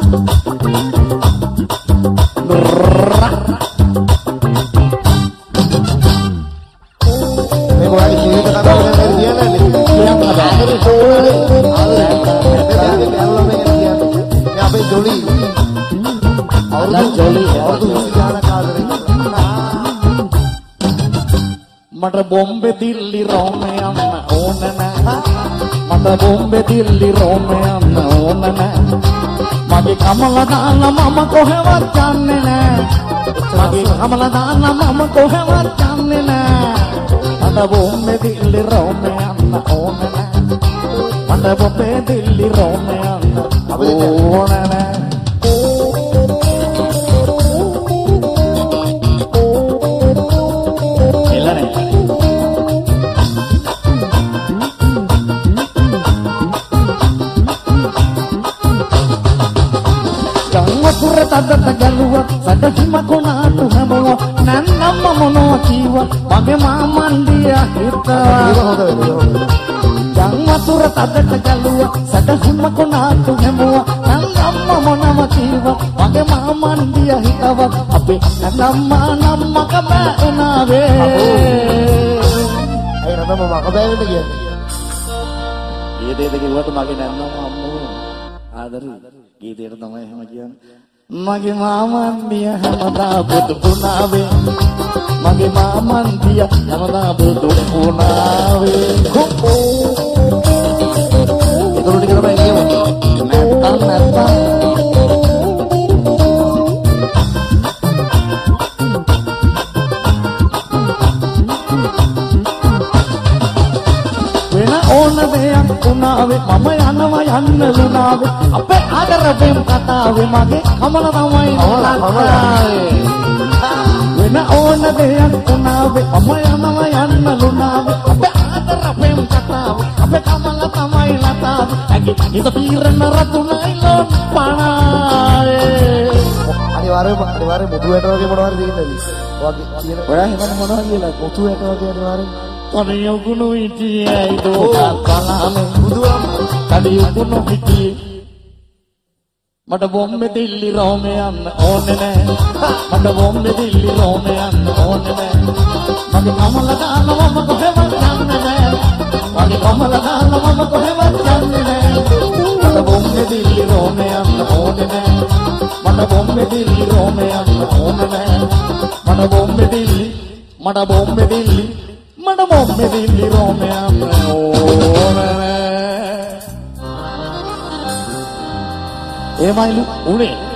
මට බොම්බේ දිල්ලි රෝම යන්න ඕන නෑ මට බොම්බේ දිල්ලි රෝම යන්න ඕන නෑ මගේ කමල දාලා මම කොහෙවත් යන්නේ නෑ මගේ කමල දාලා මම කොහෙවත් යන්නේ නෑ මට බොම්බේ දිල්ලි රෝම යන්න ඕන නෑ මට බොම්බේ දිල්ලි රෝම යන්න ඕන නෑ තදට ගැලුවා සැදහිම කොනාට හැමුවා නන්නම්ම මොනවා කීවා මගේ මාමන්දිය හිතා යම් වතුර තදට ගැලුවා සැදහිම කොනාට හැමුවා නන්නම්ම මොනවා කීවා මගේ මාමන්දිය හිතව අපේ නම්ම කබෑනාවේ අය නම්ම මකබෑවෙන්න කියන්නේ ඒ දෙයද කිව්වට මගේ නම්ම අම්මෝ ආදරේ ගීතේට තමයි එහෙම කියන්නේ මගේ මාමන්දිය හැමදා බුදු පුනාවේ මගේ මාමන්දිය හැමදා බුදු පුනාවේ ඒකෝ ටික තමයි කියමු නැත්තම් වෙන ඕන දෙයක් උනාවේ මම යනවා යන්න ලුනාවේ අපේ ආදරයෙන් කතාවේ මගේ කමල තමයි නෝනාවේ වෙන ඕන දෙයක් උනාවේ මම යනවා යන්න ලුනාවේ අපේ ආදරයෙන් කතාවේ අපේ කමල තමයි ලතාවේ ඇගේ ඉත පීරන රතුනයි ලොන් පණාවේ අනිවාර්යයෙන් මුදුවට වගේ මොනවද දෙන්නේ වගේ කියන ඔයා හිතන්නේ මොනවද කියලා මුදුවට වගේ අනිවාර්යයෙන් කඩියුකුණු හිටියයි දෝකා කලාමේ බුදුම කඩියුකුණු හිටියේ මට බොම්බේ දිල්ලි රෝම යන්න ඕනේ නෑ මට බොම්බේ දිල්ලි රෝම යන්න ඕනේ නෑ මගේ කමල දාලා මම කොහෙවත් යන්නේ නෑ මගේ කමල දාලා මම කොහෙවත් යන්නේ නෑ මට බොම්බේ දිල්ලි රෝම යන්න ඕනේ නෑ මට බොම්බේ දිල්ලි රෝම යන්න ඕනේ නෑ මට බොම්බේ දිල්ලි රෝම යන්න ඕනේ නෑ එමයිලු උනේ